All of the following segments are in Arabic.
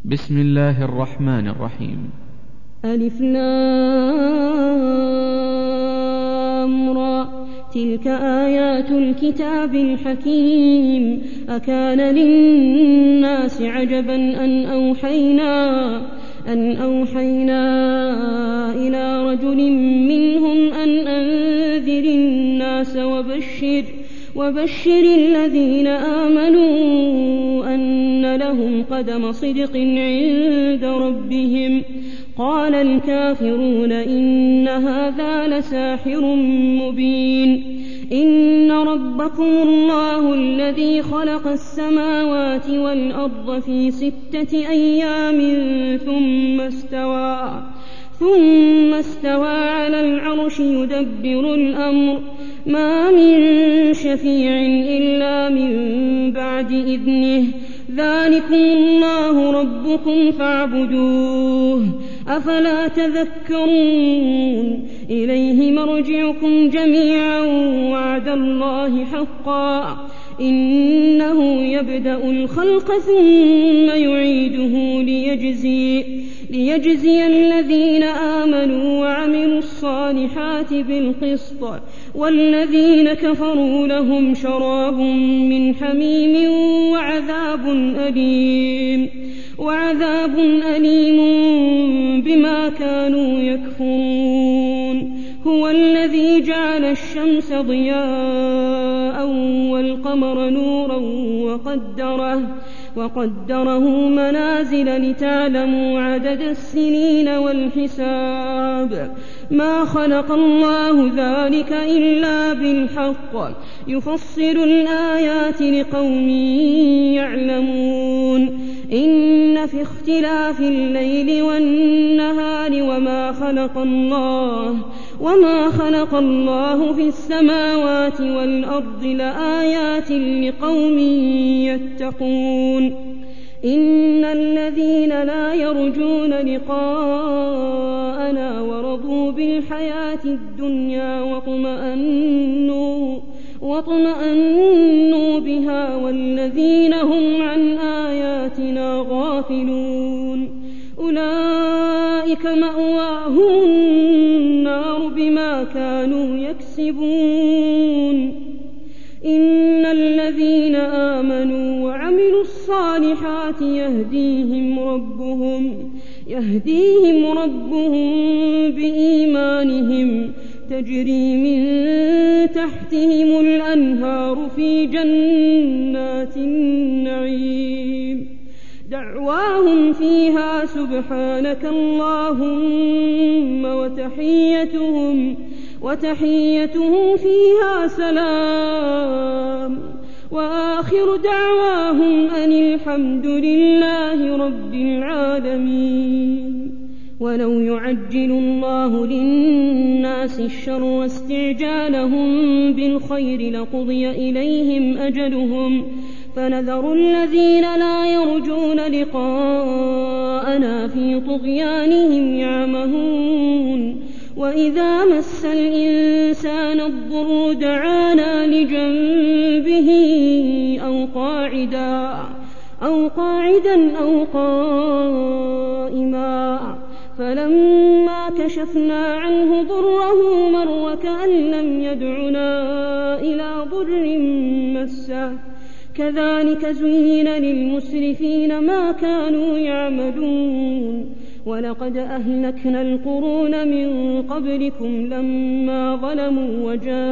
بسم الله الرحمن الرحيم. ألف لام را، تلك آيات الكتاب الحكيم. أكان للناس عجبا أن أوحينا إلى رجل منهم أن أنذر الناس وبشر الذين آمنوا أن لهم قدم صدق عند ربهم. قال الكافرون إن هذا لساحر مبين. إن ربكم الله الذي خلق السماوات والأرض في 6 أيام ثم استوى على العرش يدبر الأمر. ما من شفيع إلا من بعد إذنه. ذلكم الله ربكم فاعبدوه، أفلا تذكرون. إليه مرجعكم جميعا وعد الله حقا. إنه يبدأ الخلق ثم يعيده ليجزي الذين آمنوا وعملوا الصالحات بالقسط، والذين كفروا لهم شراب من حميم وعذاب أليم بما كانوا يكفرون. هو الذي جعل الشمس ضياء والقمر نورا وقدره منازل لتعلموا عدد السنين والحساب. ما خلق الله ذلك إلا بالحق، يفصل الآيات لقوم يعلمون. إن في اختلاف الليل والنهار وما خلق الله في السماوات والأرض لآيات لقوم يتقون. إن الذين لا يرجون لقاءنا ورضوا بالحياة الدنيا واطمأنوا بها والذين هم عن آياتنا غافلون أولئك مأواهم النار بما كانوا يكسبون. إن الذين آمنوا وعملوا الصالحات يهديهم ربهم بإيمانهم، تجري من تحتهم الأنهار في جنات النعيم. دعواهم فيها سبحانك اللهم وتحيتهم فيها سلام. وآخر دعواهم أن الحمد لله رب العالمين. ولو يعجل الله للناس الشر واستعجالهم بالخير لقضي إليهم أجلهم، فنذر الذين لا يرجون لقاءنا في طغيانهم يعمهون. وإذا مس الإنسان الضر دعانا لجنبه أو قاعدا أو قائما، فلما كشفنا عنه ضره مر كأن لم يدعنا إلى ضر مسه. كذلك زين للمسرفين ما كانوا يعملون. ولقد أهلكنا القرون من قبلكم لما ظلموا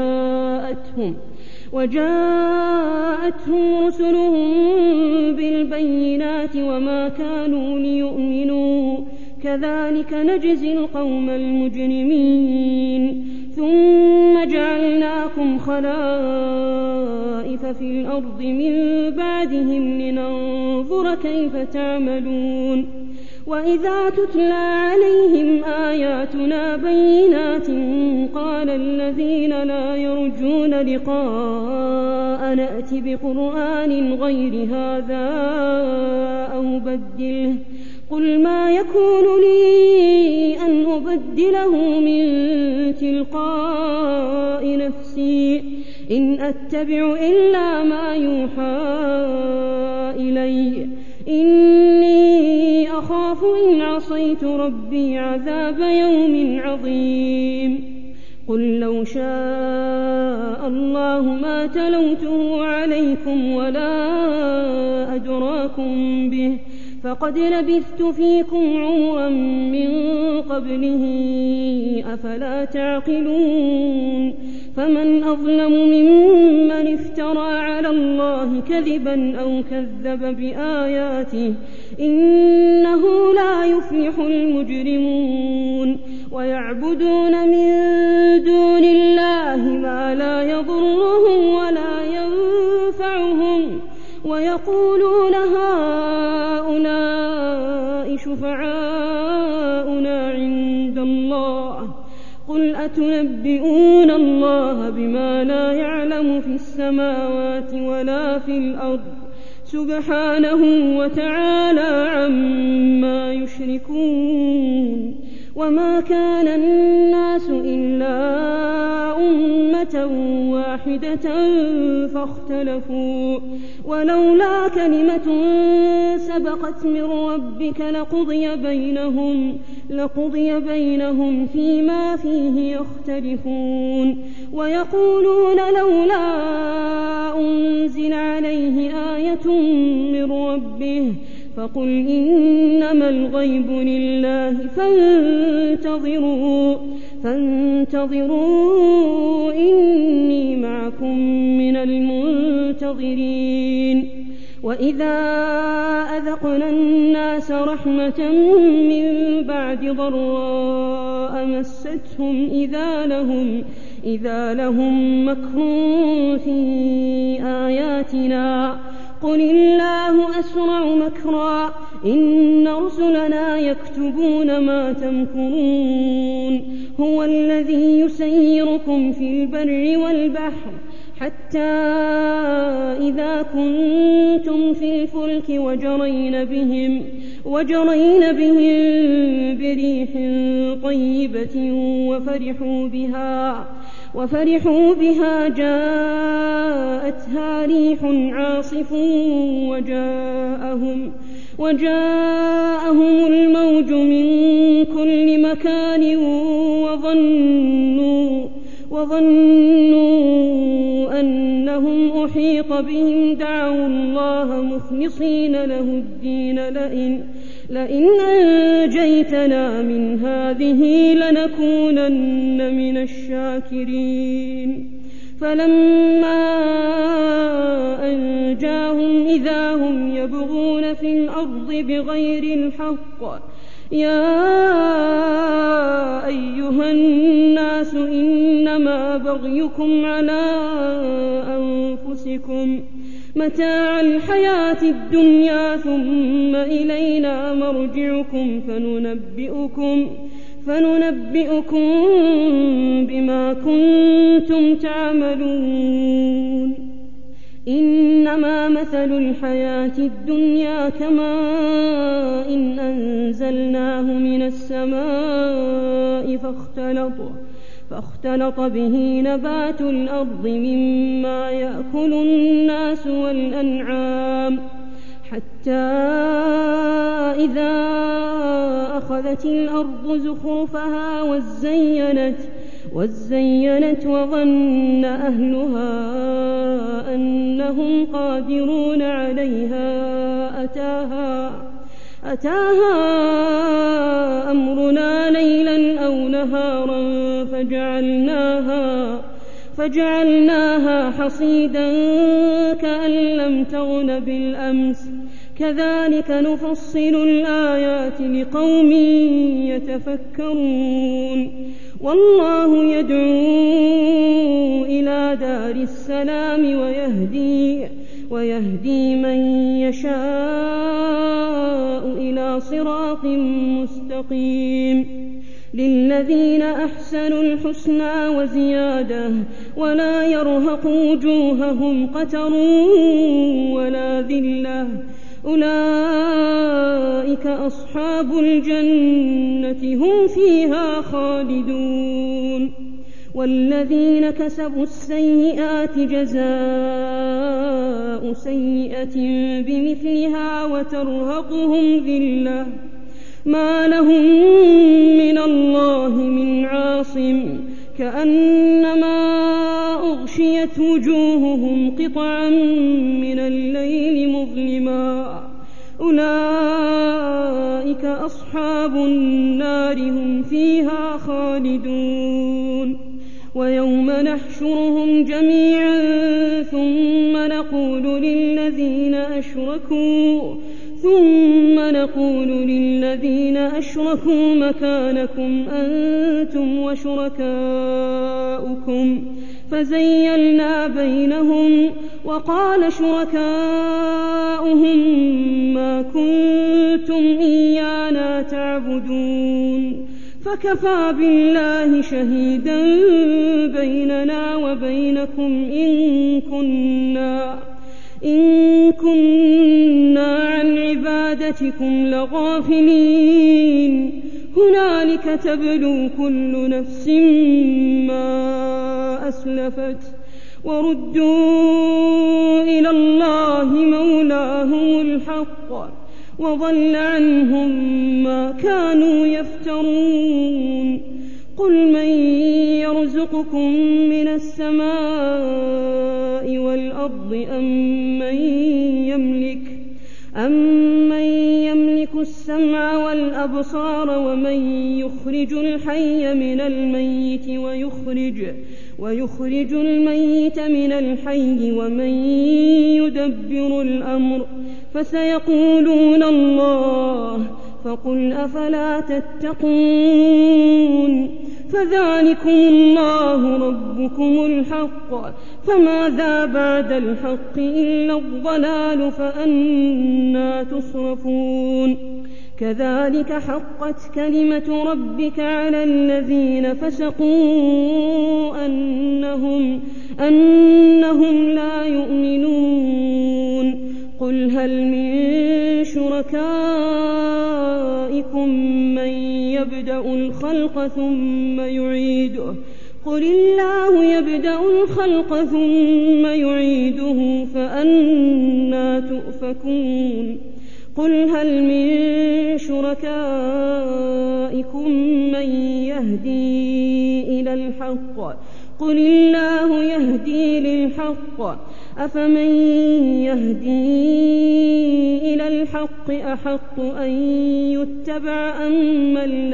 وجاءتهم رسلهم بالبينات وما كانوا ليؤمنوا. كذلك نجزي القوم المجرمين. ثم جعلناكم خلائف في الأرض من بعدهم لننظر كيف تعملون. وإذا تتلى عليهم آياتنا بينات قال الذين لا يرجون لقاء نأت بقرآن غير هذا أو بدله. قل ما يكون لي أن أبدله من تلقاء نفسي إن أتبع إلا ما يوحى إلي إني أخاف إن عصيت ربي عذاب يوم عظيم قل لو شاء الله ما تلوته عليكم ولا أدراكم به فقد لبثت فيكم عمرا من قبله أفلا تعقلون فمن أظلم ممن افترى على الله كذبا أو كذب بآياته إنه لا يفلح المجرمون ويعبدون من دون الله ما لا يضرهم ولا ينفعهم ويقولون هؤلاء شفعاؤنا عند الله قل أتنبئون الله بما لا يعلم في السماوات ولا في الأرض سبحانه وتعالى عما يشركون وما كان الناس إلا أمة واحدة فاختلفوا ولولا كلمة سبقت من ربك لقضي بينهم فيما فيه يختلفون ويقولون لولا أنزل عليه آية من ربه فقل إنما الغيب لله فانتظروا إني معكم من المنتظرين وإذا أذقنا الناس رحمة من بعد ضراء مستهم إذا لهم مكر في آياتنا قل الله أسرع مكرا إن رسلنا يكتبون ما تمكرون هو الذي يسيركم في البر والبحر حتى إذا كنتم في الفلك وجرين بهم بريح طيبة وفرحوا بها جاءتها ريح عاصف وجاءهم الموج من كل مكان وظنوا أنهم أحيط بهم دعوا الله مخلصين له الدين لئن أنجيتنا من هذه لنكونن من الشاكرين فلما أنجاهم إذا هم يبغون في الأرض بغير الحق يا أيها الناس إنما بغيكم على أنفسكم متاع الحياة الدنيا ثم إلينا مرجعكم فننبئكم بما كنتم تعملون إنما مثل الحياة الدنيا كماء إن أنزلناه من السماء فاختلط به نبات الأرض مما يأكل الناس والأنعام حتى إذا أخذت الأرض زخرفها وزينت وظن أهلها أنهم قادرون عليها أتاها أمرنا ليلا أو نهارا فجعلناها حصيدا كأن لم تغن بالأمس كذلك نفصل الآيات لقوم يتفكرون والله يدعو إلى دار السلام ويهدي من يشاء إلى صراط مستقيم للذين أحسنوا الحسنى وزيادة ولا يرهق وجوههم قتر ولا ذلة أولئك أصحاب الجنة هم فيها خالدون والذين كسبوا السيئات جزاء سيئة بمثلها ما لهم من الله من عاصم كأنما أغشيت وجوههم قطعا من الليل مظلما أولئك أصحاب النار هم فيها خالدون ويوم نحشرهم جميعا ثم نقول للذين أشركوا مكانكم أنتم وشركاؤكم فزيلنا بينهم وقال شركاؤهم ما كنتم إيانا تعبدون فكفى بالله شهيدا بيننا وبينكم إن كنا عن عبادتكم لغافلين هنالك تبلو كل نفس ما أسلفت وردوا إلى الله مولاهم الحق وضل عنهم ما كانوا يفترون قل من يرزقكم من السماء والأرض أمن يملك السمع والأبصار ومن يخرج الحي من الميت ويخرج الميت من الحي ومن يدبر الأمر فسيقولون الله فقل أفلا تتقون فذلكم الله ربكم الحق فماذا بعد الحق إلا الضلال فأنى تصرفون كذلك حقت كلمة ربك على الذين فسقوا أنهم لا يؤمنون قل هل من شركائكم من يبدأ الخلق ثم يعيده قل الله يبدأ الخلق ثم يعيده فأنى تؤفكون قل هل من شركائكم من يهدي إلى الحق قل الله يهدي للحق أفمن يهدي إلى الحق أحق أن يتبع أمن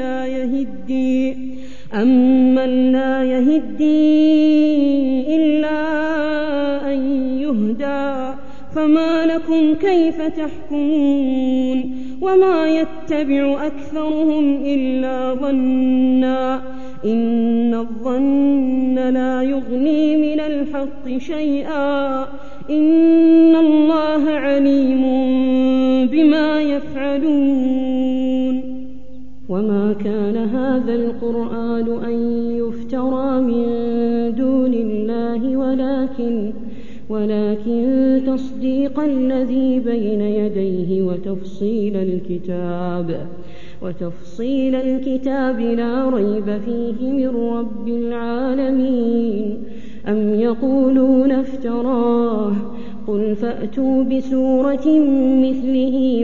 لا يهدي إلا أن يهدى فما لكم كيف تحكمون وما يتبع أكثرهم إلا ظنا إن الظن لا يغني من الحق شيئا إن الله عليم بما يفعلون وما كان هذا القرآن أن يفترى من دون الله ولكن تصديق الذي بين يديه وتفصيل الكتاب لا ريب فيه من رب العالمين أم يقولون افتراه قل فأتوا بسورة مثله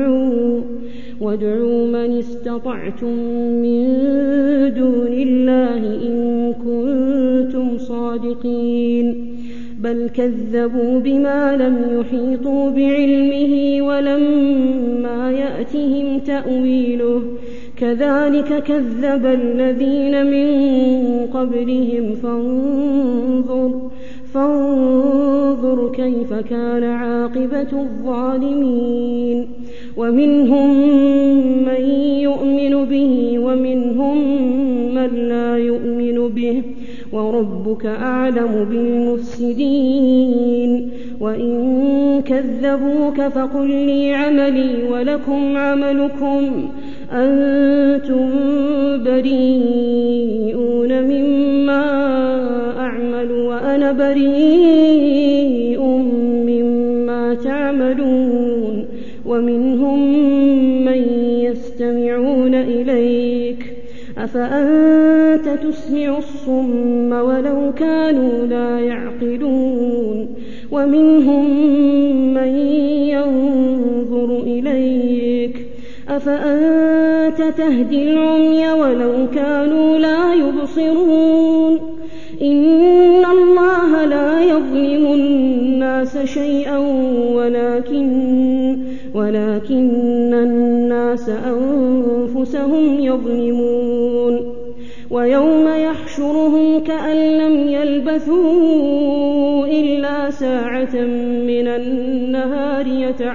وادعوا من استطعتم من دون الله إن كنتم صادقين بل كذبوا بما لم يحيطوا بعلمه ولما يأتهم تأويله كذلك كذب الذين من قبلهم فانظر كيف كان عاقبة الظالمين ومنهم من يؤمن به ومنهم من لا يؤمن به وربك أعلم بالمفسدين وإن كذبوك فقل لي عملي ولكم عملكم أنتم بريئون مما أعمل وأنا بريء مما تعملون ومنهم من يستمعون إليك أفأنت تسمع الصم ولو كانوا لا يعقلون ومنهم من ينظر إليك أفأنت تهدي العمي ولو كانوا لا يبصرون إن الله لا يظلم الناس شيئا ولكن الناس أنفسهم يظلمون ويوم يحشرهم كأن لم يلبثوا إلا ساعة من النهار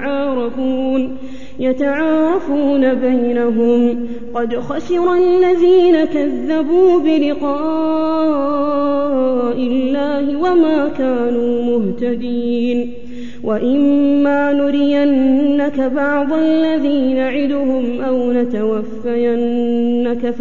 يتعارفون بينهم قد خسر الذين كذبوا بلقاء الله وما كانوا مهتدين وإما نرينك بعض الذي نعدهم أو نتوفينك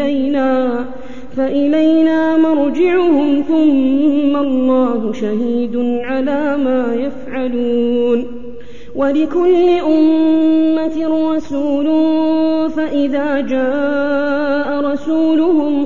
فإلينا مرجعهم ثم الله شهيد على ما يفعلون ولكل أمة رسول فإذا جاء رسولهم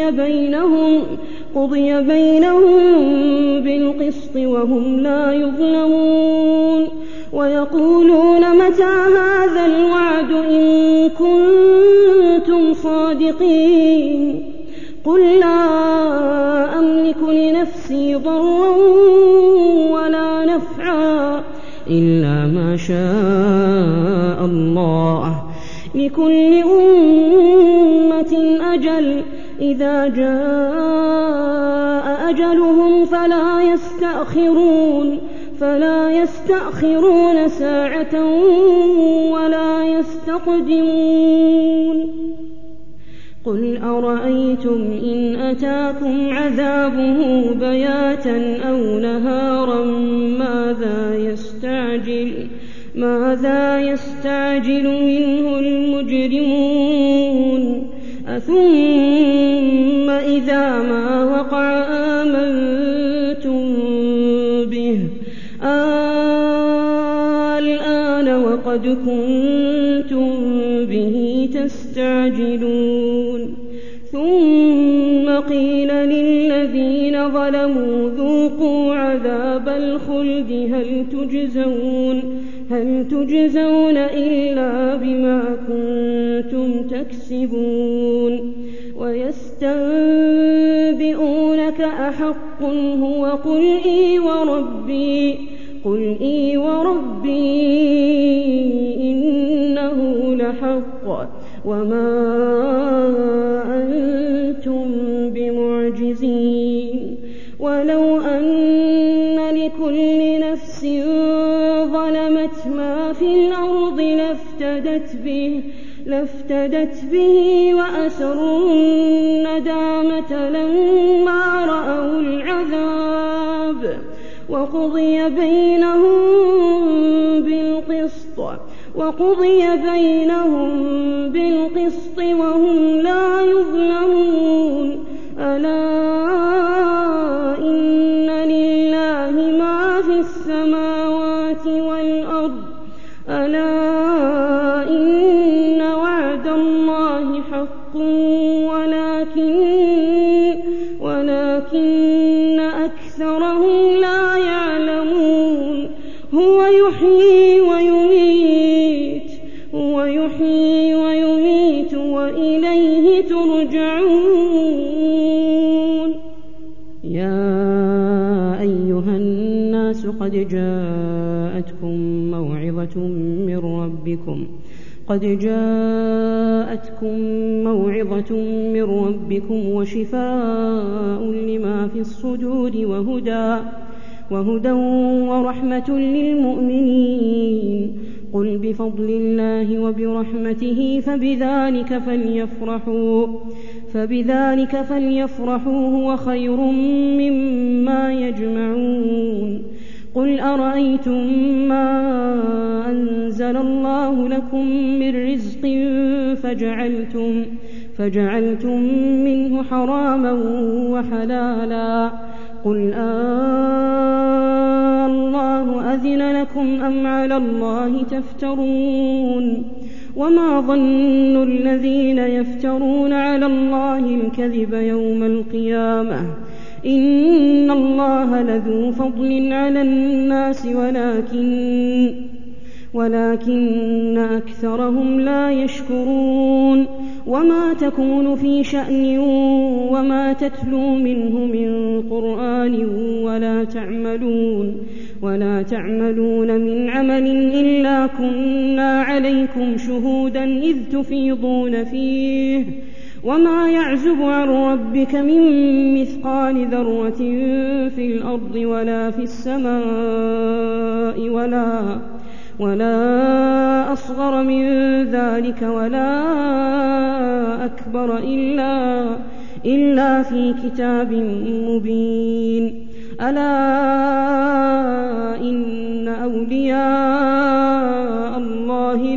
قضي بينهم بالقسط وهم لا يظلمون ويقولون متى هذا الوعد إن كنتم صادقين قل لا أملك لنفسي ضرا ولا نفعا إلا ما شاء الله لكل أمة أجل إذا جاء أجلهم فلا يستأخرون ساعة ولا يستقدمون قل أرأيتم إن أتاكم عذابه بياتا أو نهارا ماذا يستعجل منه المجرمون أثم إذا ما وقع آمنتم به الآن وقد كنتم به تستعجلون ثم قيل للذين ظلموا ذوقوا عذاب الخلد هل تجزون إلا بما كنتم تكسبون ويستنبئونك أحق هو قل إي وربي إنه لحق وما أنتم بمعجزين ولو أن لكل نفس ظلمت ما في الأرض لافتدت به وأسروا الندامة لما رأوا العذاب وقضي بينهم بالقسط وهم لا يظلمون ألا إن لله ما في السماوات والأرض ألا إن وعد الله حق ولكن أكثرهم لا يعلمون هو يحيي ويميت وإليه ترجعون يا أيها الناس قد جاءتكم موعظة من ربكم وشفاء لما في الصدور وهدى ورحمة للمؤمنين قل بفضل الله وبرحمته فبذلك فليفرحوا هو خير مما يجمعون قل أرأيتم ما أنزل الله لكم من رزق فجعلتم منه حراما وحلالا قل الله أذن لكم أم على الله تفترون وما ظن الذين يفترون على الله الكذب يوم القيامة إن الله لذو فضل على الناس ولكن أكثرهم لا يشكرون وما تكون في شأن وما تتلو منه من قرآن ولا تعملون من عمل إلا كنا عليكم شهودا إذ تفيضون فيه وما يعزب عن ربك من مثقال ذرة في الأرض ولا في السماء ولا أصغر من ذلك ولا أكبر إلا في كتاب مبين ألا إن أولياء الله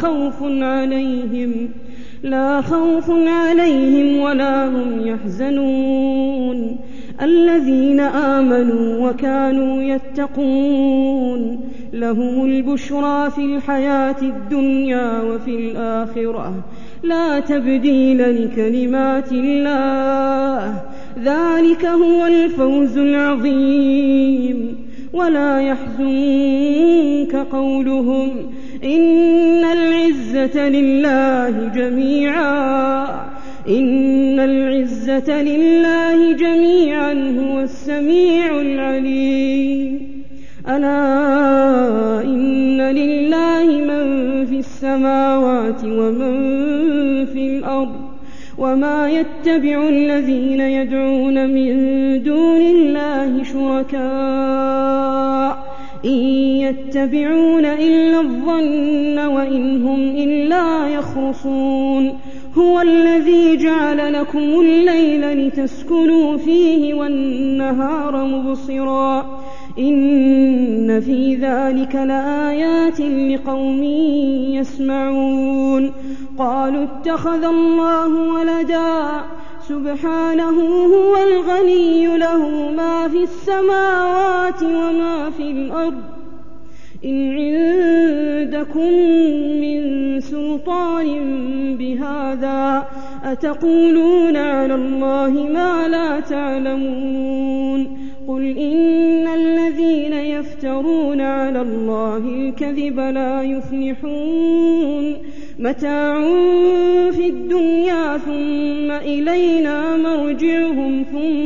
لا خوف عليهم ولا هم يحزنون الذين آمنوا وكانوا يتقون لهم البشرى في الحياة الدنيا وفي الآخرة لا تبديل لكلمات الله ذلك هو الفوز العظيم ولا يحزنك قولهم إن العزة لله جميعا هو السميع العليم ألا إن لله من في السماوات ومن في الأرض وما يتبع الذين يدعون من دون الله شركاء إن يتبعون إلا الظن وإن هم إلا يخرصون هو الذي جعل لكم الليل لتسكنوا فيه والنهار مبصرا إن في ذلك لآيات لقوم يسمعون قالوا اتخذ الله ولدا سبحانه هو الغني له ما في السماوات وما في الأرض إن عندكم من سلطان بهذا أتقولون على الله ما لا تعلمون قل إن الذين يفترون على الله الكذب لا يفلحون متاع في الدنيا ثم إلينا مرجعهم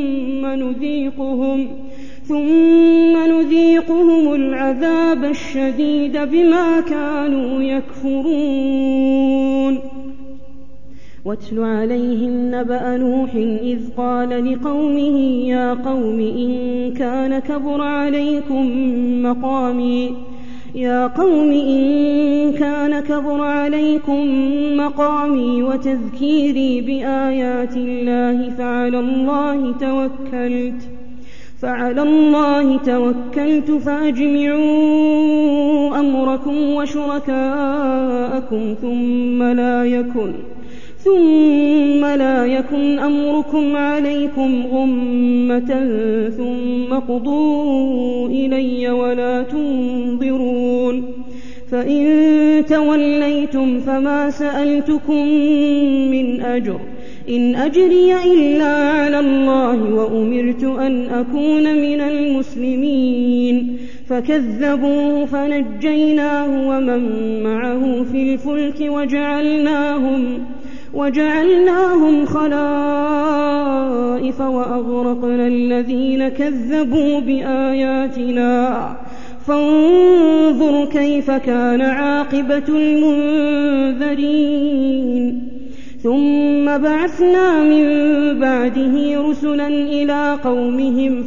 ثم نذيقهم العذاب الشديد بما كانوا يكفرون واتل عليهم نبأ نوح إذ قال لقومه يا قوم إن كان كبر عليكم مقامي وتذكيري بآيات الله فعلى الله توكلت فأجمعوا أمركم وشركاءكم ثم لا يكن أمركم عليكم غمة ثم قضوا إلي ولا تنظرون فإن توليتم فما سألتكم من أجر إن أجري إلا على الله وأمرت أن أكون من المسلمين فكذبوه فنجيناه ومن معه في الفلك وجعلناهم خلائف وأغرقنا الذين كذبوا بآياتنا فانظر كيف كان عاقبة المنذرين ثم بعثنا من بعده رسلا إلى قومهم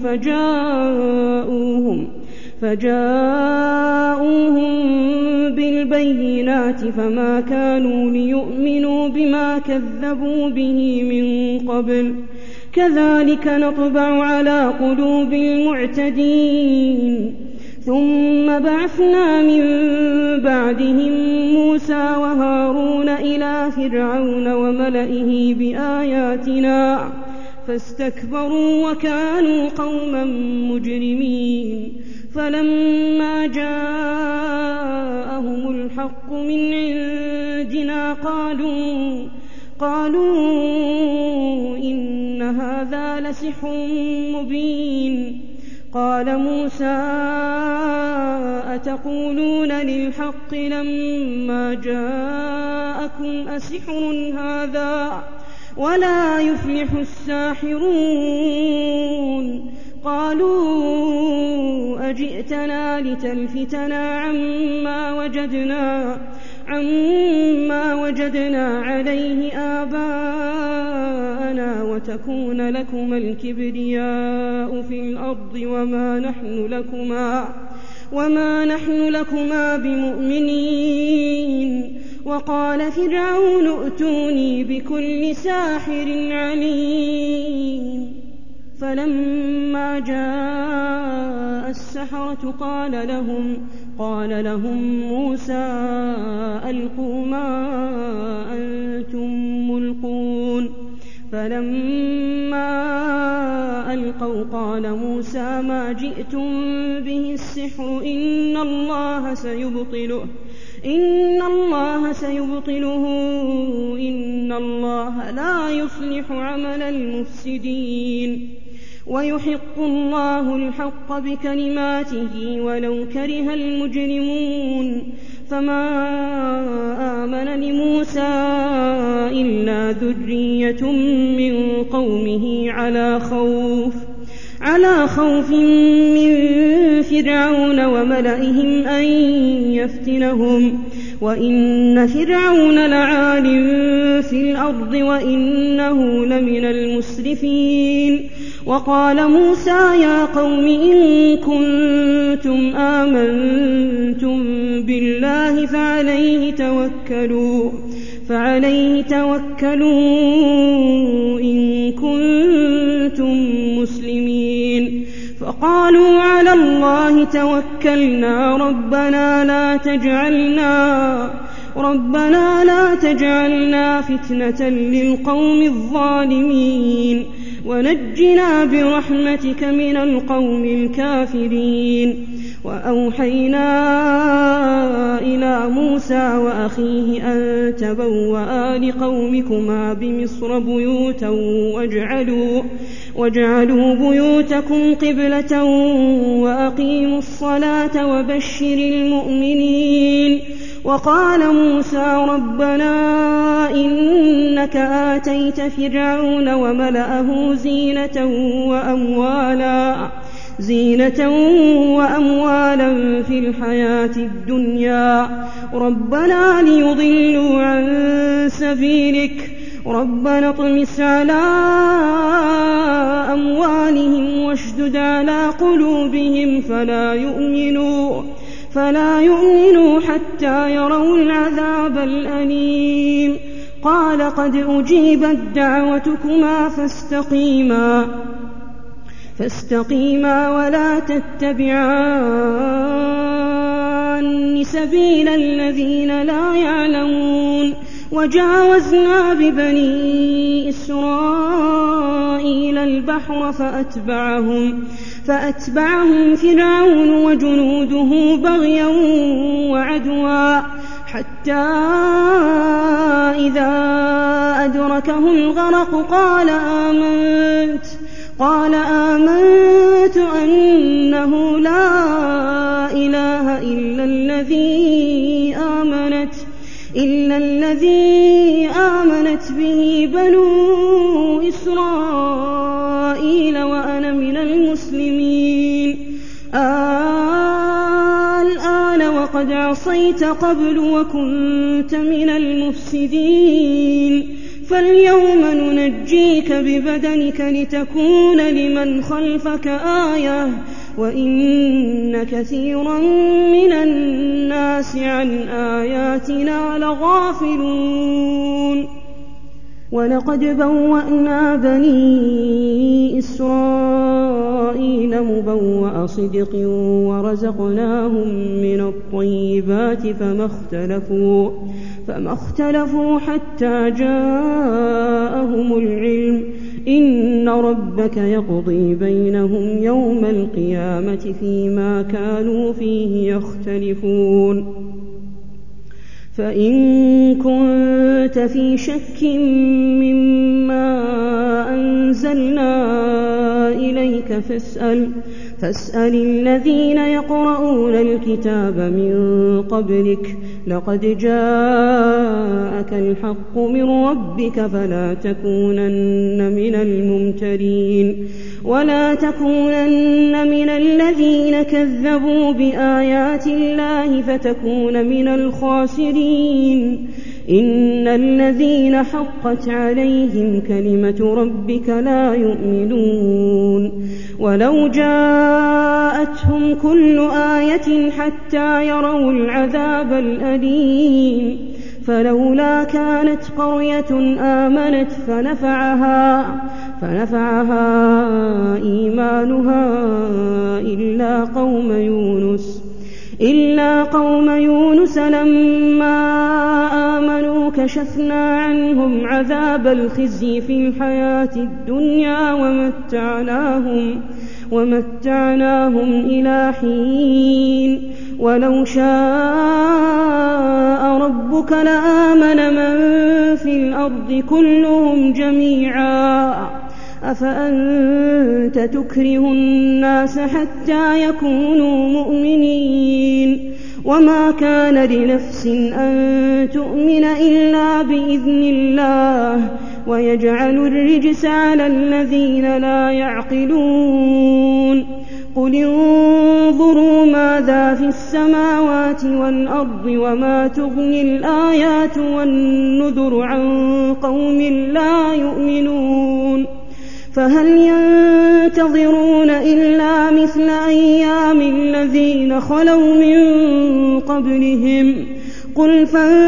فجاءوهم بالبينات فما كانوا ليؤمنوا بما كذبوا به من قبل كذلك نطبع على قلوب المعتدين ثم بعثنا من بعدهم موسى وهارون إلى فرعون وملئه بآياتنا فاستكبروا وكانوا قوما مجرمين فلما جاءهم الحق من عندنا قالوا إن هذا لسحر مبين قال موسى أتقولون للحق لما جاءكم أسحر هذا ولا يفلح الساحرون قالوا أجئتنا لتلفتنا عما وجدنا عليه آباءنا وتكون لكما الكبرياء في الأرض وما نحن لكما بمؤمنين وقال فرعون ائتوني بكل ساحر عليم فلما جاء السحرة قال لهم موسى ألقوا ما أنتم ملقون فلما ألقوا قال موسى ما جئتم به السحر إن الله سيبطله إن الله لا يصلح عمل المفسدين ويحق الله الحق بكلماته ولو كره المجرمون فما آمن لموسى إلا ذرية من قومه على خوف من فرعون وملئهم أن يفتنهم وإن فرعون لعال في الأرض وإنه لمن المسرفين وقال موسى يا قوم إن كنتم آمنتم بالله فعليه توكلوا إن كنتم مسلمين فقالوا على الله توكلنا ربنا لا تجعلنا فتنة للقوم الظالمين ونجنا برحمتك من القوم الكافرين وأوحينا إلى موسى وأخيه أن تبوأ لقومكما بمصر بيوتا واجعلوا بيوتكم قبلة وأقيموا الصلاة وبشر المؤمنين وقال موسى ربنا إنك آتيت فرعون وملأه زينة وأموالا في الحياة الدنيا ربنا ليضلوا عن سبيلك ربنا اطمس على أموالهم واشدد على قلوبهم فلا يؤمنوا حتى يروا العذاب الأليم قال قد أجيبت دعوتكما فاستقيما ولا تتبعان سبيل الذين لا يعلمون وجاوزنا ببني إسرائيل البحر فأتبعهم فرعون وجنوده بغيا وعدوا حتى إذا أدركه الغرق قال آمنت أنه لا إله إلا الذي آمنت به بنو إسرائيل وأنا من المسلمين الآن وقد عصيت قبل وكنت من المفسدين فاليوم ننجيك ببدنك لتكون لمن خلفك آية وإن كثيرا من الناس عن آياتنا لغافلون ولقد بوأنا بني إسرائيل مبوأ صدق ورزقناهم من الطيبات فما اختلفوا حتى جاءهم العلم إن ربك يقضي بينهم يوم القيامة فيما كانوا فيه يختلفون فإن كنت في شك مما أنزلنا إليك فاسأل الذين يقرؤون الكتاب من قبلك لقد جاءك الحق من ربك فلا تكونن من الممترين ولا تكونن من الذين كذبوا بآيات الله فتكون من الخاسرين إن الذين حقت عليهم كلمة ربك لا يؤمنون ولو جاءتهم كل آية حتى يروا العذاب الأليم فلولا كانت قرية آمنت فنفعها إيمانها إلا قوم يونس لما آمنوا كشفنا عنهم عذاب الخزي في الحياة الدنيا ومتعناهم إلى حين ولو شاء ربك لآمن من في الأرض كلهم جميعا أفأنت تكره الناس حتى يكونوا مؤمنين وما كان لنفس أن تؤمن إلا بإذن الله ويجعل الرجس على الذين لا يعقلون قل انظروا ماذا في السماوات والأرض وما تغني الآيات والنذر عن قوم لا يؤمنون فهل ينتظرون إلا مثل أيام الذين خلوا من قبلهم قل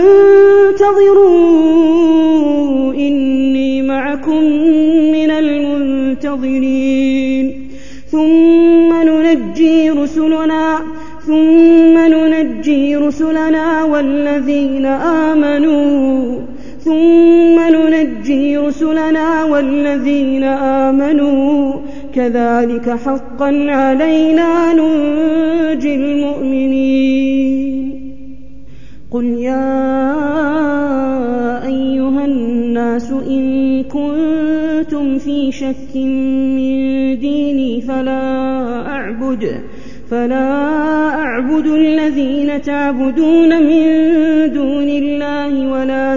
فانتظروا إني معكم من المنتظرين ثم ننجي رسلنا والذين آمنوا كذلك حقا علينا ننجي المؤمنين قل يا أيها الناس إن كنتم في شك من ديني فلا أعبد الذين تعبدون من دون الله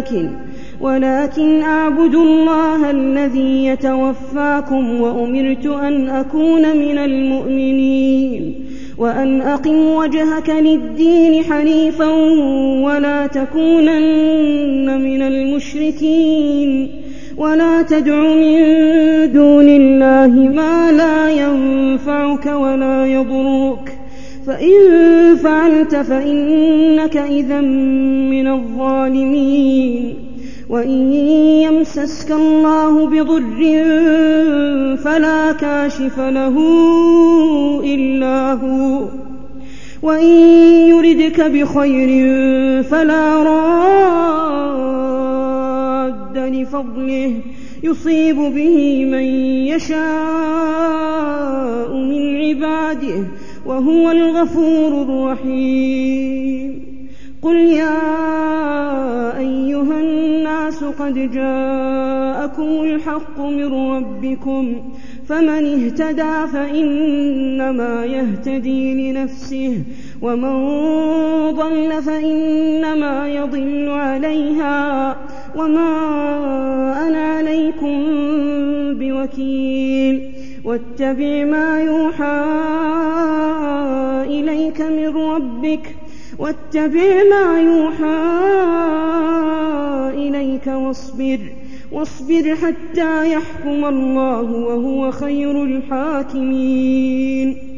ولكن أعبد الله الذي يتوفاكم وأمرت أن أكون من المؤمنين وأن أقم وجهك للدين حنيفا ولا تكونن من المشركين ولا تدع من دون الله ما لا ينفعك ولا يضرك فإن فعلت فإنك إذا من الظالمين وإن يمسسك الله بضر فلا كاشف له إلا هو وإن يردك بخير فلا راد لفضله يصيب به من يشاء من عباده وهو الغفور الرحيم قل يا أيها الناس قد جاءكم الحق من ربكم فمن اهتدى فإنما يهتدي لنفسه ومن ضل فإنما يضل عليها وما أنا عليكم بوكيل واتبع ما يوحى إليك واصبر حتى يحكم الله وهو خير الحاكمين